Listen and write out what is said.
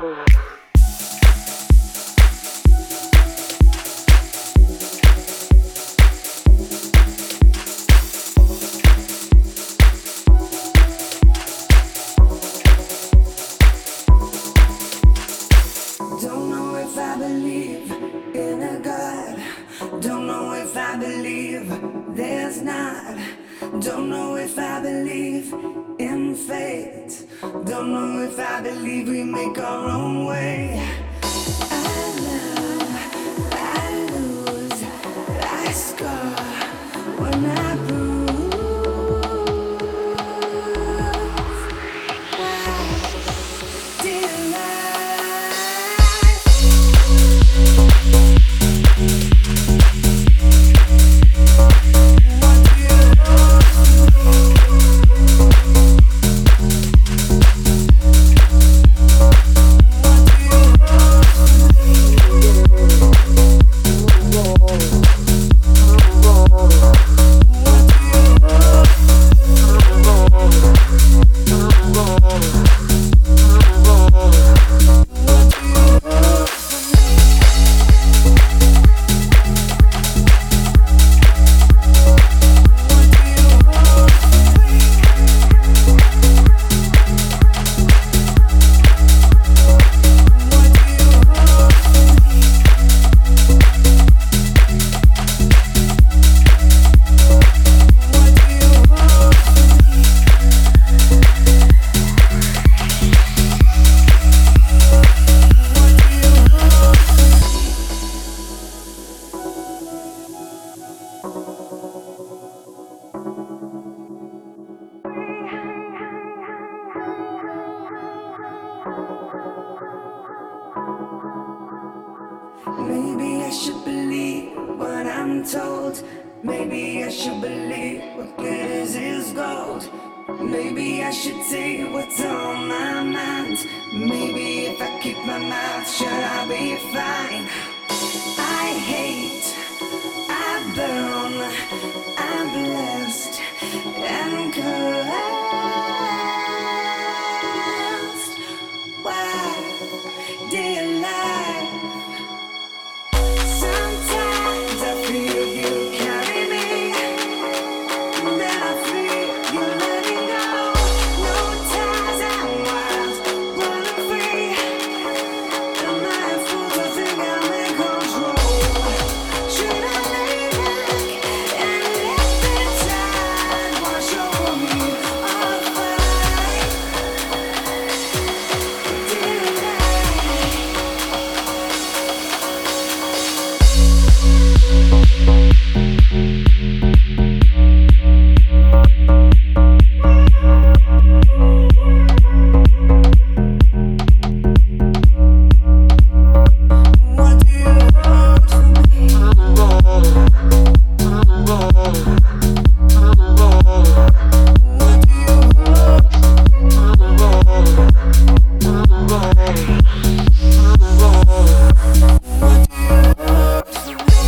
Don't know if I believe in a God. Don't know if I believe there's not. Don't know if I believe in fate. Don't know if I believe we make our own way. I love, I lose, I scar when I bruise. Why did I? Maybe I should believe what I'm told. Maybe I should believe what glitters is gold. Maybe I should say what's on my mind. Maybe if I keep my mouth shut, I'll be fine. I hate, I burn, I'm blessed and cursed. Why, dear life? Sometimes I feel you carry me, then I feel you letting go. No ties and wild, running free. Am I a fool to think I'm in control? Should I lay back and let the tide wash over me or fight? Dear life. What do you want from me? What do you want? What do you want from me?